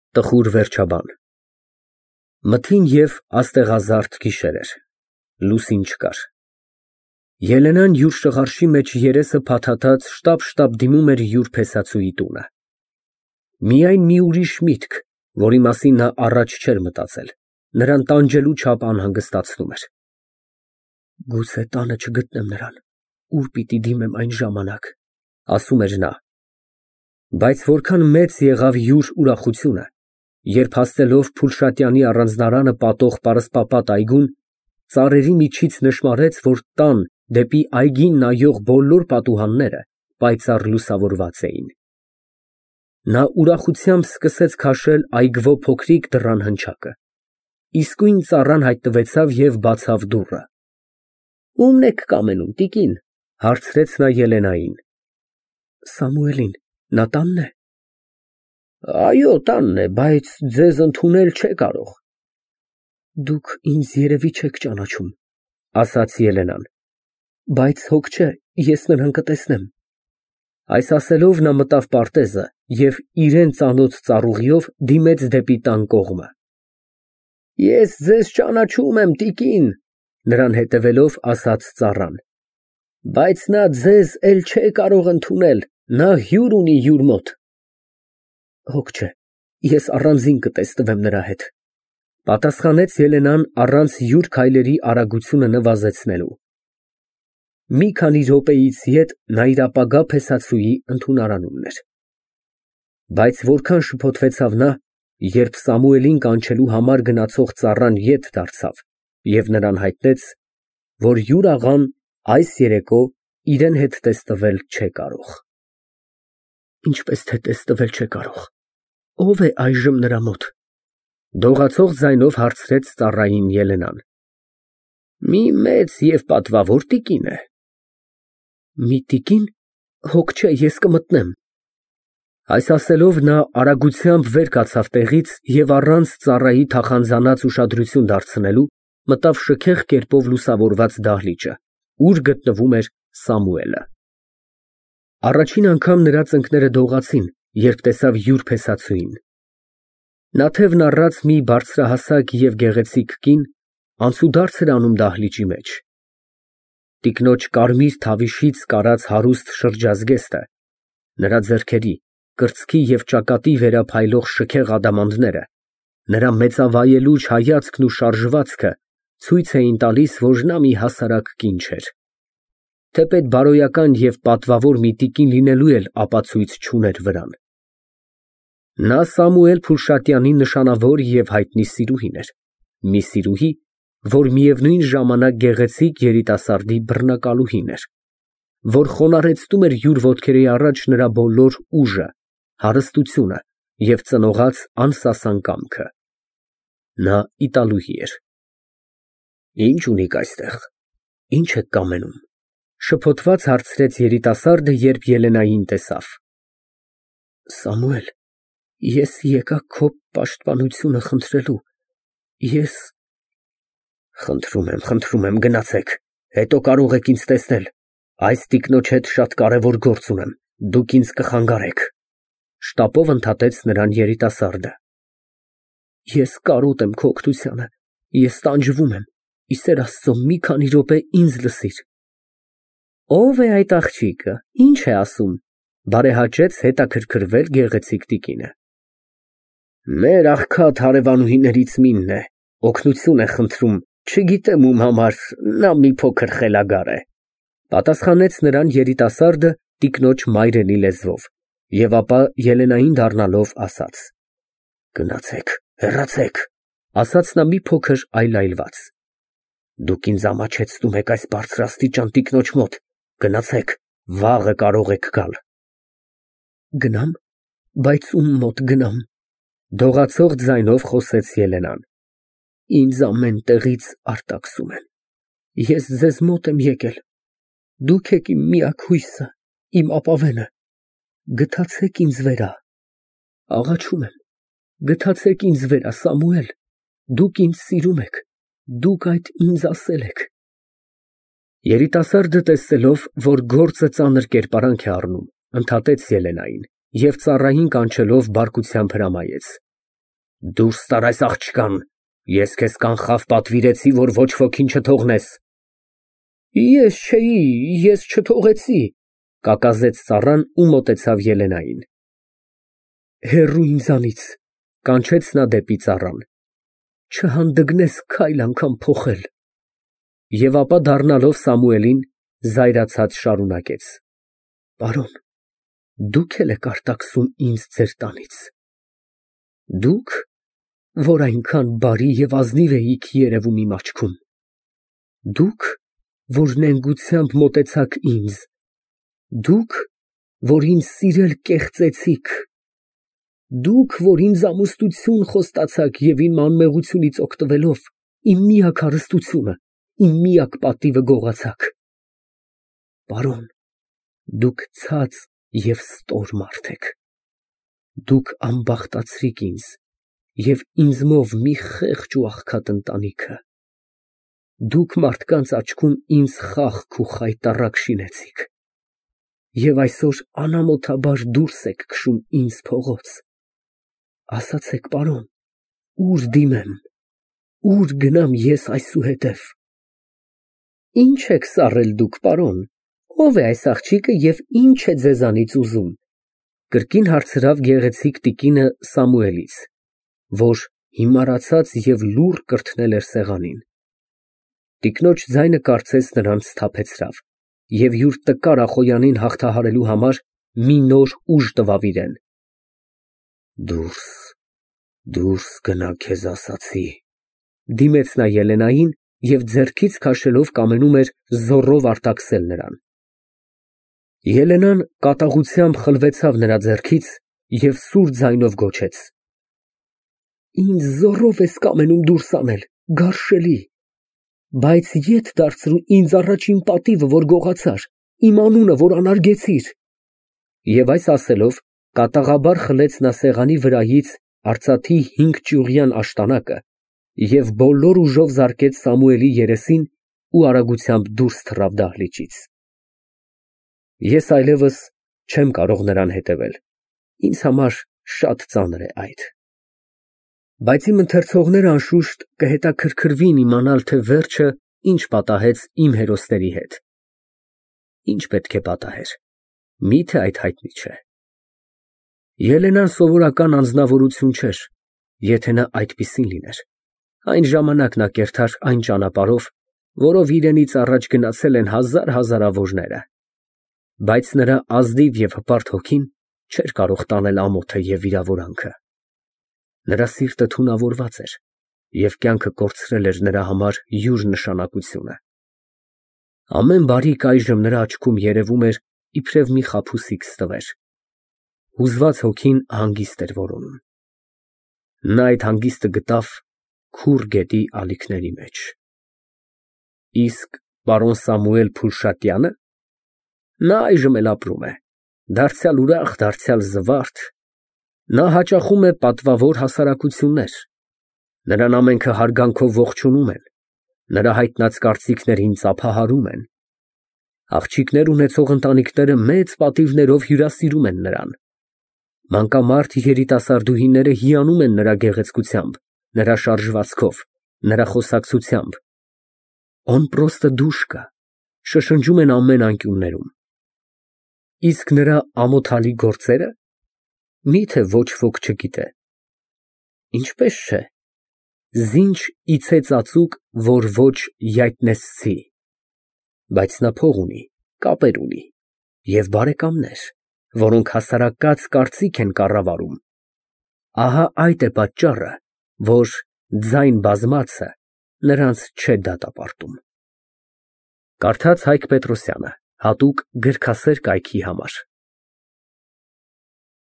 Տխուր վերջաբան։ Մթին և աստեղազարդ գիշեր էր, լուսին չկար։ Ելենան յուր շղարշի մեջ երեսը փաթաթած շտապ դիմում էր յուր փեսացուի տունը։ Միայն մի ուրիշ միտք, որի մասին նա առաջ չէր մտածել, նրան տանջելու չափ անհանգստացնում էր։ Գուցե տանը չգտնեմ նրան, ուր պիտի դիմեմ այն ժամանակ, ասում էր նա։ Բայց որքան մեծ եղավ յուր ուրախությունը, երբ հասնելով Փուլշատյանի առանձնարանը պատող պարսպապատ այգուն, ծառերի միջից նշմարեց, որ տան դեպի այգին նայող բոլոր պատուհանները պայծառ լուսավորված էին։ Նա ուրախությամբ սկսեց քաշել այգվո փոքրիկ դռան հնչակը։ Իսկույն ծառան հայտնվեցավ և բացավ դուռը։ Ո՞ւմն եք կամենում, տիկին, հարցրեց նա Ելենային։ Սամուելին, նա տանն է։ Այո, տանն է, բայց ձեզ ընդունել չէ կարող։ Դուք ինձ երևի չեք ճանաչում, ասաց Ելենան, բայց հոգ չէ, ես նրան կտեսնեմ։ Այս ասելով նա մտավ պարտեզը և իրան ծանոթ ծառուղիով դիմեց դեպի տան կողմը։ Ես ձեզ ճանաչում եմ, տիկին, նրան հետևելով ասաց ծառան, բայց նա ձեզ էլ չէ կարող ընդունել, նա հյուր ունի յուր մոտ։ Հոգ չէ, ես առանձին կտեսնվեմ նրա հետ, պատասխանեց Ելենան առանց յուր քայլերի արագությունը նվազեցնելու։ Մի քանի րոպեից ետ նա իր ապագա փեսացուի ընդունարանումն էր։ Բայց որքան շփոթվեցավ նա, երբ Սամուելին կանչելու համար գնացող ծառան ետ դարձավ և նրան հայտնեց, որ յուր աղան այս երեկո իրան հետ տեսնվել չէ կարող։ Ինչպես թե տեսնվել չէ կարող, ո՞վ է այժմ նրա մոտ, դողացող ձայնով հարցրեց ծառային Ելենան։ Մի մեծ և պատվավոր տիկին է։ Մի տիկին, հոգ չէ, ես կմտնեմ։ Այս ասելով նա արագությամբ վեր կացավ տեղից և առանց ծառայի թախանձանած ուշադրություն դարձնելու մտավ շքեղ կերպով լուսավորված դահլիճը, ուր գտնվում էր Սամուելը։ Առաջին անգամ նրա ծնկները դողացին, երբ տեսավ յուր փեսացուին։ Նաթևն առած մի բարձրահասակ և գեղեցիկ կին անցուդարձ էր անում դահլիճի մեջ։ Տիկնոջ կարմիր թավիշից կարած հարուստ շրջազգեստը, նրա ձեռքերի, կրծքի և ճակատի վերափայլող շքեղ ադամանդները, նրա մեծավայելուչ հայացքն ու շարժվածքը ցույց էին տալիս, որ նա մի հասարակ կին չէր։ Թեպետ բարոյական և պատվավոր մի տիկին լինելու էլ ապացույց չուներ վրան։ Նա Սամուել Փուլշատյանի նշանավոր և հայտնի սիրուհին էր, մի սիրուհի, որ միևնույն ժամանակ գեղեցիկ երիտասարդի բռնակալուհին էր, որ խոնարհեցնում էր յուր ոտքերի առաջ նրա բոլոր ուժը, հարստությունը և ծնողած անսասան կամքը։ Նա իտալուհի էր։ Ինչ ունիք այստեղ, ինչ եք կամենում, շփոթված հարցրեց երիտասարդը, երբ Ելենային տեսավ։ Սամուել, ես եկա քո պաշտպանությունը խնդրելու, ես… Խնդրում եմ, գնացեք, հետո կարող եք ինձ տեսնել, այս տիկնոջ հետ շատ կարևոր գործ ունեմ, դուք ինձ կխանգարեք, շտապով ընդհատեց նրան երիտասարդը։ Ես կարոտ եմ քո օգնությանը, ես տանջվում եմ, ի սեր Աստծո, մի քանի րոպե ինձ լսիր։ Ո՞վ է այդ աղջիկը, ինչ է ասում, բարեհաճեց հետաքրքրվել գեղեցիկ տիկինը։ Մեր աղքատ հարևանուհիներից մինն է, օգնություն է խնդրում, չգիտեմ ում համար, նա մի փոքր խելագար է, պատասխանեց նրան երիտասարդը տիկնոջ մայրենի լեզվով, և ապա Ելենային դառնալով ասաց. Գնացեք, հեռացեք, ասաց նա մի փոքր այլայլված։ Դուք ինձ ամաչեցնում եք այս բարձրաստիճան տիկնոջ մոտ, գնացեք, վաղը կարող եք գալ։ Գնամ, բայց ում մոտ գնամ, դողացող ձայնով խոսեց Ելենան։ Ինձ ամեն տեղից արտաքսում են, ես ձեզ մոտ եմ եկել, դուք եք իմ միակ հույսը, իմ ապավենը, գթացեք ինձ վերա, աղաչում եմ, գթացեք ինձ վերա, Սամուել, դուք ինձ սիրում եք, դուք այդ ինձ ասել եք։ Երիտասարդը տեսնելով, որ գործը ծանր կերպարանք է առնում, ընդհատեց Ելենային և ծառային կանչելով բարկությամբ հրամայեց. Դուրս տար այս աղջկան, ես քեզ կանխավ պատվիրեցի, որ ոչ ոքին չթողնես։ Ես չէի, ես չթողեցի, կակազեց ծառան ու մոտեցավ Ելենային։ Հեռու ինձանից, կանչեց նա դեպի ծառան, չհանդգնես քայլ անգամ փոխել։ Եվ ապա դառնալով Սամուելին, զայրացած շարունակեց. Պարոն, դուք էլ եք արտաքսում ինձ ձեր տանից։ Դուք, որ այնքան բարի և ազնիվ էիք երևում իմ աչքում։ Դուք, որ նենգությամբ մոտեցաք ինձ։ Դուք, որ ինձ սիրել կեղծեցիք։ Դուք, որ ինձ ամուսնություն խոստացաք և իմ անմեղությունից օգտվելով, իմ միակ հարստությունը, իմ միակ պատիվը գողացաք։ Պարոն, դուք ցած և ստոր մարդ եք։ Դուք ամբախտացրիք ինձ և ինձմով մի խեղճ ու աղքատ ընտանիքը։ Դուք մարդկանց աչքում ինձ խախք ու խայտառակ շինեցիք։ Եվ այսօր անամոթաբար դուրս եք քշում ինձ փողոց։ Ասացեք, պարոն, ուր դիմեմ, ուր գնամ ես այսուհետև։ Ինչ եք սառել դուք, պարոն, ով է այս աղջիկը և ինչ է ձեզանից ուզում։ Կրկին հարցրավ գեղեցիկ տիկինը Սամուելից, որ հիմարացած և լուռ կրթնել էր սեղանին։ Տիկնոջ ձայնը կարծես նրան սթափեցրավ և յուր տկար Ախոյանին հաղթահարելու համար մի նոր ուժ տվավ իրան։ Դուրս, դուրս գնա, քեզ ասացի, դիմեց նա Ելենային և ձեռքից քաշելով կամենում էր զոռով արտաքսել նրան։ Ելենան կատաղությամբ խլվեցավ նրա ձեռքից և սուր ձայնով գոչեց. Ինձ զոռով ես կամենում դուրս անել, գարշելի, բայց ետ դարձրու ինձ առաջ իմ պատիվը, որ գողացար, իմ անունը, որ անարգեցիր։ Եվ այս ասելով, կատաղաբար խլեց նա սեղանի վրայից արծաթի 5 ճյուղյան աշտանակը և բոլոր ուժով զարկեց Սամուելի երեսին ու արագությամբ դուրս թռավ դահլիճից։ Ես այլևս չեմ կարող նրան հետևել, ինձ համար շատ ծանր է այդ։ Բայց իմ ընթերցողները անշուշտ կհետաքրքրվին իմանալ, թե վերջը ինչ պատահեց իմ հերոսների հետ։ Ինչ պետք է պատահեր, միթե այդ հայտնի չէ։ Ելենան սովորական անձնավորություն չէր, եթե նա այդպիսին լիներ։ Այն ժամանակ նա կերտար այն ճանապարհով, որով իրենից առաջ գնացել են հազարավորները։ Բայց նրա ազնիվ և հպարտ հոգին չէր կարող տանել ամոթը և վիրավորանքը։ Նրա սիրտը թունավորված էր, և կյանքը կորցրել էր նրա համար յուր նշանակությունը։ Ամեն բարիք այժմ նրա աչքում երևում էր իբրև մի խաբուսիկ ստվեր։ Հուզված հոգին հանգիստ էր որոնում։ Նա այդ հանգիստը գտավ քուռ գետի ալիքների մեջ։ Իսկ պարոն Սամուել Փուլշատյա՞նը։ Նա այժմ էլ ապրում է, դարձյալ ուրախ, դարձյալ զվարթ։ Նա հաճախում է պատվավոր հասարակություններ։ Նրան ամենքը հարգանքով ողջունում են, նրա հայտնած կարծիքներին ծափահարում են։ Աղջիկներ ունեցող ընտանիքները մեծ պատիվներով հյուրասիրում են նրան։ Մանկամարդ երիտասարդուհիները հիանում են նրա գեղեցկությամբ, նրա շարժվածքով, նրա խոսակցությամբ։ Շշնջում են ամեն անկյուններում։ Իսկ նրա ամոթալի գործերը միթե ոչ ոք չգիտե։ Ինչպես չէ, զինչ իցե ծածուկ, որ ոչ յայտնեսցի։ Բայց նա փող ունի, կապեր ունի և բարեկամներ, որոնք հասարակած կարծիք են կառավարում։ Ահա այդ է պատճառը, որ ձայն բազմածը նրանց չէ դատապարտում։ Կարդաց Հայկ Պետրոսյանը, հատուկ գրքասեր կայքի համար։